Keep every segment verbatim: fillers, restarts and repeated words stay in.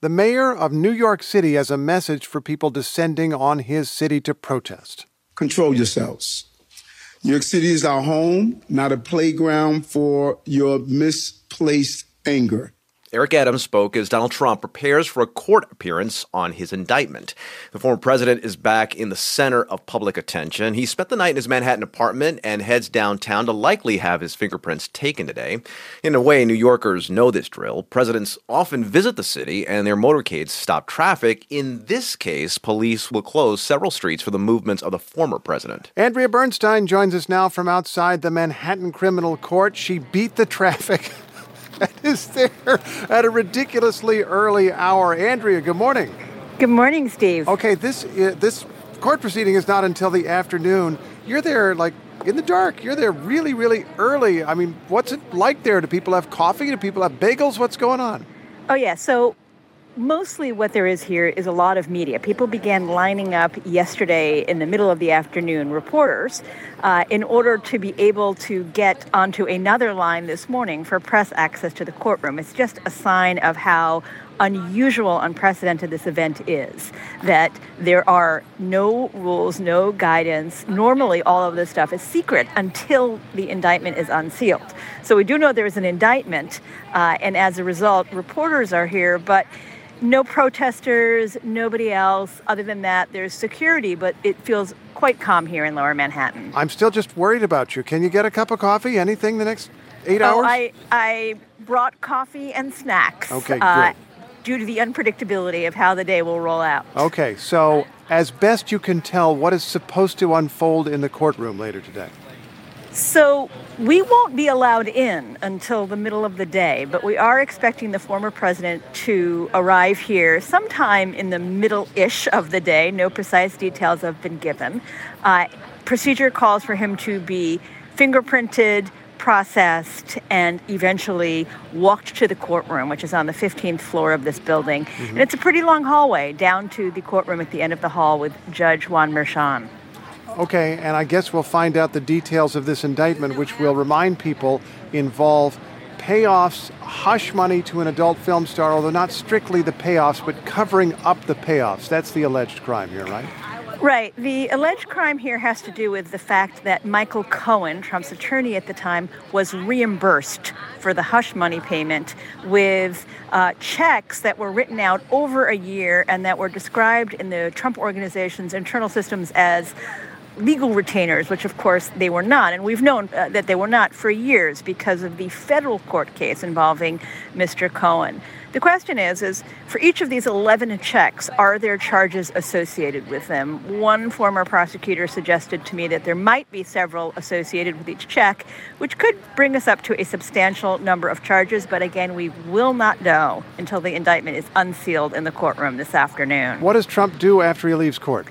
The mayor of New York City has a message for people descending on his city to protest. Control yourselves. New York City is our home, not a playground for your misplaced anger. Eric Adams spoke as Donald Trump prepares for a court appearance on his indictment. The former president is back in the center of public attention. He spent the night in his Manhattan apartment and heads downtown to likely have his fingerprints taken today. In a way, New Yorkers know this drill. Presidents often visit the city and their motorcades stop traffic. In this case, police will close several streets for the movements of the former president. Andrea Bernstein joins us now from outside the Manhattan Criminal Court. She beat the traffic and is there at a ridiculously early hour. Andrea, good morning. Good morning, Steve. Okay, this uh, this court proceeding is not until the afternoon. You're there, like, in the dark. You're there really, really early. I mean, what's it like there? Do people have coffee? Do people have bagels? What's going on? Oh, yeah. So mostly what there is here is a lot of media. People began lining up yesterday in the middle of the afternoon, reporters, uh, in order to be able to get onto another line this morning for press access to the courtroom. It's just a sign of how unusual, unprecedented this event is, that there are no rules, no guidance. Normally, all of this stuff is secret until the indictment is unsealed. So we do know there is an indictment, uh, and as a result, reporters are here, but no protesters, nobody else. Other than that, there's security, but it feels quite calm here in Lower Manhattan. I'm still just worried about you. Can you get a cup of coffee? Anything the next eight oh, hours? I, I brought coffee and snacks. Okay, uh, good. Due to the unpredictability of how the day will roll out. Okay, so as best you can tell, what is supposed to unfold in the courtroom later today? So we won't be allowed in until the middle of the day, but we are expecting the former president to arrive here sometime in the middle-ish of the day. No precise details have been given. Uh, procedure calls for him to be fingerprinted, processed, and eventually walked to the courtroom, which is on the fifteenth floor of this building. Mm-hmm. And it's a pretty long hallway down to the courtroom at the end of the hall with Judge Juan Merchan. Okay, and I guess we'll find out the details of this indictment, which will remind people involve payoffs, hush money to an adult film star, although not strictly the payoffs, but covering up the payoffs. That's the alleged crime here, right? Right. The alleged crime here has to do with the fact that Michael Cohen, Trump's attorney at the time, was reimbursed for the hush money payment with uh, checks that were written out over a year and that were described in the Trump organization's internal systems as legal retainers, which of course they were not. And we've known uh, that they were not for years because of the federal court case involving Mister Cohen. The question is, is for each of these eleven checks, are there charges associated with them? One former prosecutor suggested to me that there might be several associated with each check, which could bring us up to a substantial number of charges. But again, we will not know until the indictment is unsealed in the courtroom this afternoon. What does Trump do after he leaves court?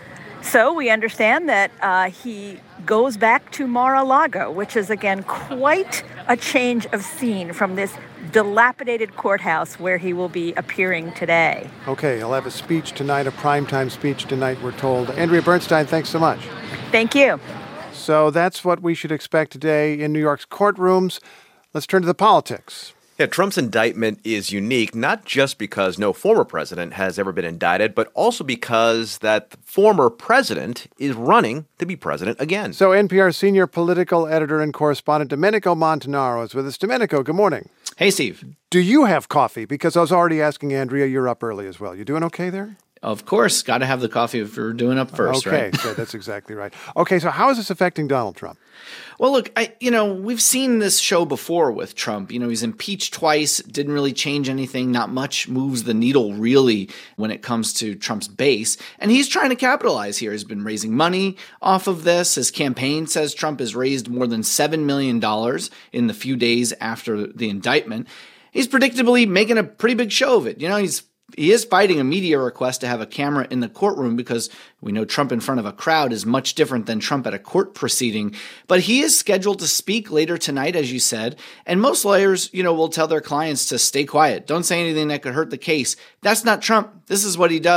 So we understand that uh, he goes back to Mar-a-Lago, which is, again, quite a change of scene from this dilapidated courthouse where he will be appearing today. Okay, he'll have a speech tonight, a primetime speech tonight, we're told. Andrea Bernstein, thanks so much. Thank you. So that's what we should expect today in New York's courtrooms. Let's turn to the politics. Yeah, Trump's indictment is unique, not just because no former president has ever been indicted, but also because that former president is running to be president again. So N P R senior political editor and correspondent Domenico Montanaro is with us. Domenico, good morning. Hey, Steve. Do you have coffee? Because I was already asking Andrea, you're up early as well. You doing okay there? Of course. Got to have the coffee if we're doing up first, okay, right? Okay, so that's exactly right. Okay, so how is this affecting Donald Trump? Well, look, I, you know, we've seen this show before with Trump. You know, he's impeached twice, didn't really change anything. Not much moves the needle, really, when it comes to Trump's base. And he's trying to capitalize here. He's been raising money off of this. His campaign says Trump has raised more than seven million dollars in the few days after the indictment. He's predictably making a pretty big show of it. You know, he's He is fighting a media request to have a camera in the courtroom because we know Trump in front of a crowd is much different than Trump at a court proceeding. But he is scheduled to speak later tonight, as you said. And most lawyers, you know, will tell their clients to stay quiet. Don't say anything that could hurt the case. That's not Trump. This is what he does.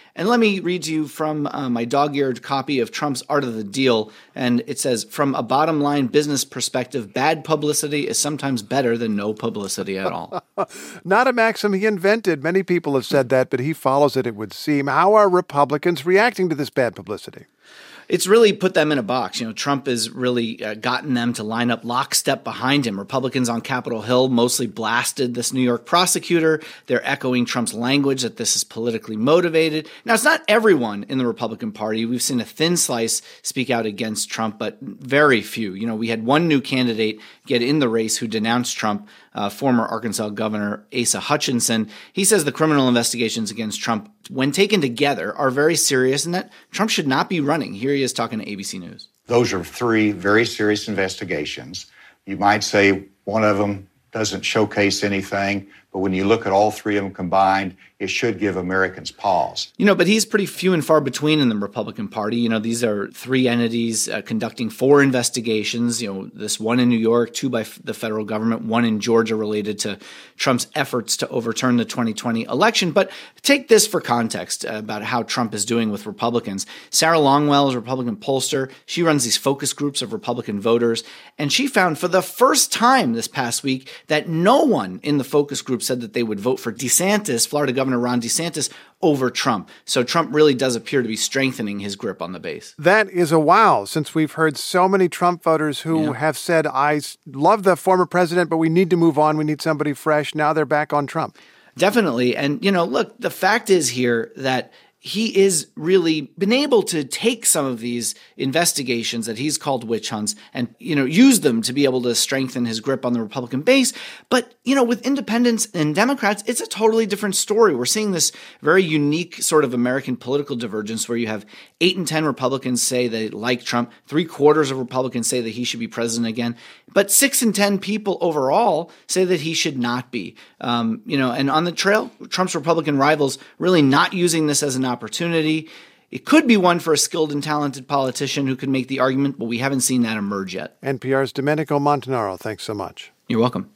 And let me read to you from uh, my dog-eared copy of Trump's Art of the Deal. And it says, from a bottom-line business perspective, bad publicity is sometimes better than no publicity at all. Not a maxim he invented. Many people have said that, but he follows it, it would seem. How are Republicans reacting to this bad publicity? It's really put them in a box. You know, Trump has really uh, gotten them to line up lockstep behind him. Republicans on Capitol Hill mostly blasted this New York prosecutor. They're echoing Trump's language that this is politically motivated. Now, it's not everyone in the Republican Party. We've seen a thin slice speak out against Trump, but very few. You know, we had one new candidate get in the race who denounced Trump, uh, former Arkansas Governor Asa Hutchinson. He says the criminal investigations against Trump, when taken together, are very serious and that Trump should not be running. Here he is talking to A B C News. Those are three very serious investigations. You might say one of them doesn't showcase anything, but when you look at all three of them combined, it should give Americans pause. You know, but he's pretty few and far between in the Republican Party. You know, these are three entities uh, conducting four investigations, you know, this one in New York, two by f- the federal government, one in Georgia related to Trump's efforts to overturn the twenty twenty election. But take this for context uh, about how Trump is doing with Republicans. Sarah Longwell is a Republican pollster. She runs these focus groups of Republican voters. And she found for the first time this past week that no one in the focus group said that they would vote for DeSantis, Florida Governor Ron DeSantis, over Trump. So Trump really does appear to be strengthening his grip on the base. That is a wow, since we've heard so many Trump voters who Yeah. have said, I love the former president, but we need to move on. We need somebody fresh. Now they're back on Trump. Definitely. And, you know, look, the fact is here that he is really been able to take some of these investigations that he's called witch hunts and, you know, use them to be able to strengthen his grip on the Republican base. But, you know, with independents and Democrats, it's a totally different story. We're seeing this very unique sort of American political divergence where you have eight and ten Republicans say they like Trump, three quarters of Republicans say that he should be president again, but six and ten people overall say that he should not be. Um, you know, and on the trail, Trump's Republican rivals really not using this as an opportunity. It could be one for a skilled and talented politician who could make the argument, but we haven't seen that emerge yet. N P R's Domenico Montanaro, thanks so much. You're welcome.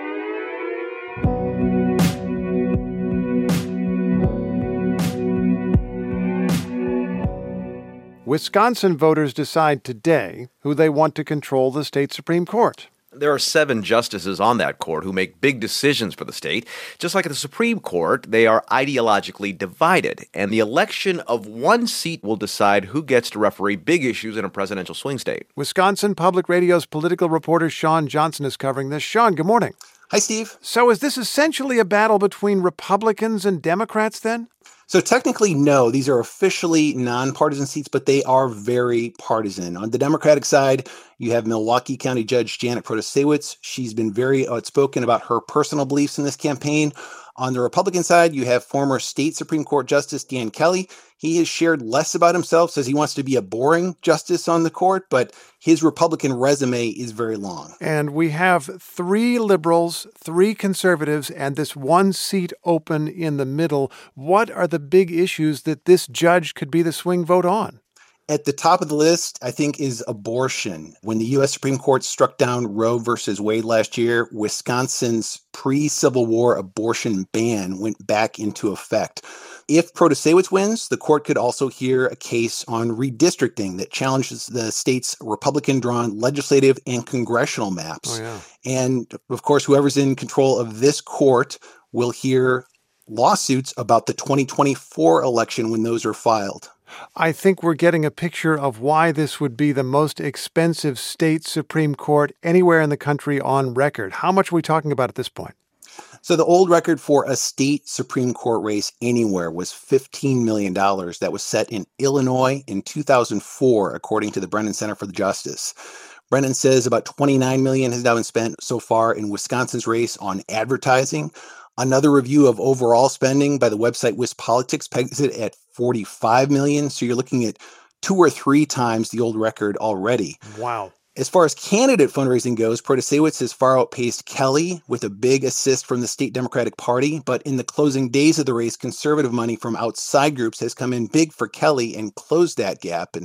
Wisconsin voters decide today who they want to control the state Supreme Court. There are seven justices on that court who make big decisions for the state. Just like at the Supreme Court, they are ideologically divided, and the election of one seat will decide who gets to referee big issues in a presidential swing state. Wisconsin Public Radio's political reporter Sean Johnson is covering this. Sean, good morning. Hi, Steve. So is this essentially a battle between Republicans and Democrats then? So technically, no, these are officially nonpartisan seats, but they are very partisan. On the Democratic side, you have Milwaukee County Judge Janet Protasiewicz. She's been very outspoken about her personal beliefs in this campaign. On the Republican side, you have former state Supreme Court Justice Dan Kelly. He has shared less about himself, says he wants to be a boring justice on the court, but his Republican resume is very long. And we have three liberals, three conservatives, and this one seat open in the middle. What are the big issues that this judge could be the swing vote on? At the top of the list, I think, is abortion. When the U S Supreme Court struck down Roe versus Wade last year, Wisconsin's pre-Civil War abortion ban went back into effect. If Protasiewicz wins, the court could also hear a case on redistricting that challenges the state's Republican-drawn legislative and congressional maps. Oh, yeah. And, of course, whoever's in control of this court will hear lawsuits about the twenty twenty-four election when those are filed. I think we're getting a picture of why this would be the most expensive state Supreme Court anywhere in the country on record. How much are we talking about at this point? So the old record for a state Supreme Court race anywhere was fifteen million dollars. That was set in Illinois in two thousand four, according to the Brennan Center for the Justice. Brennan says about twenty-nine million dollars has now been spent so far in Wisconsin's race on advertising. Another review of overall spending by the website WisPolitics pegs it at forty-five million dollars. So you're looking at two or three times the old record already. Wow. As far as candidate fundraising goes, Protasiewicz has far outpaced Kelly with a big assist from the state Democratic Party. But in the closing days of the race, conservative money from outside groups has come in big for Kelly and closed that gap. And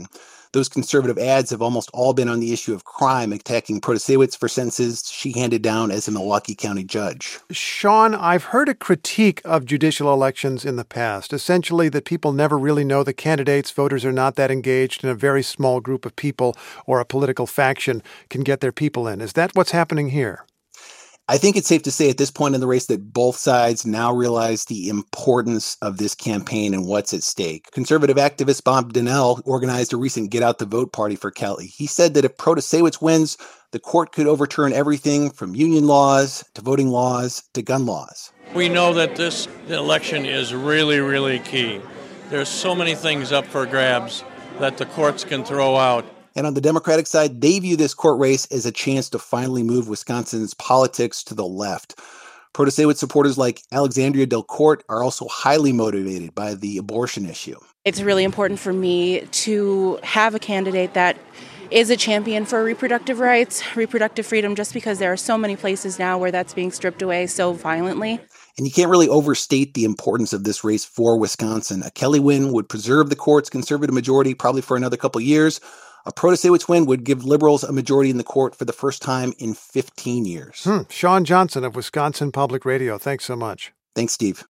Those conservative ads have almost all been on the issue of crime, attacking Protasiewicz for sentences she handed down as a Milwaukee County judge. Sean, I've heard a critique of judicial elections in the past, essentially that people never really know the candidates, voters are not that engaged, and a very small group of people or a political faction can get their people in. Is that what's happening here? I think it's safe to say at this point in the race that both sides now realize the importance of this campaign and what's at stake. Conservative activist Bob Donnell organized a recent Get Out the Vote party for Kelly. He said that if Protasiewicz wins, the court could overturn everything from union laws to voting laws to gun laws. We know that this election is really, really key. There's so many things up for grabs that the courts can throw out. And on the Democratic side, they view this court race as a chance to finally move Wisconsin's politics to the left. Protasiewicz supporters like Alexandria Del Court are also highly motivated by the abortion issue. It's really important for me to have a candidate that is a champion for reproductive rights, reproductive freedom, just because there are so many places now where that's being stripped away so violently. And you can't really overstate the importance of this race for Wisconsin. A Kelly win would preserve the court's conservative majority probably for another couple years. A Protasiewicz win would give liberals a majority in the court for the first time in fifteen years. Hmm. Sean Johnson of Wisconsin Public Radio. Thanks so much. Thanks, Steve.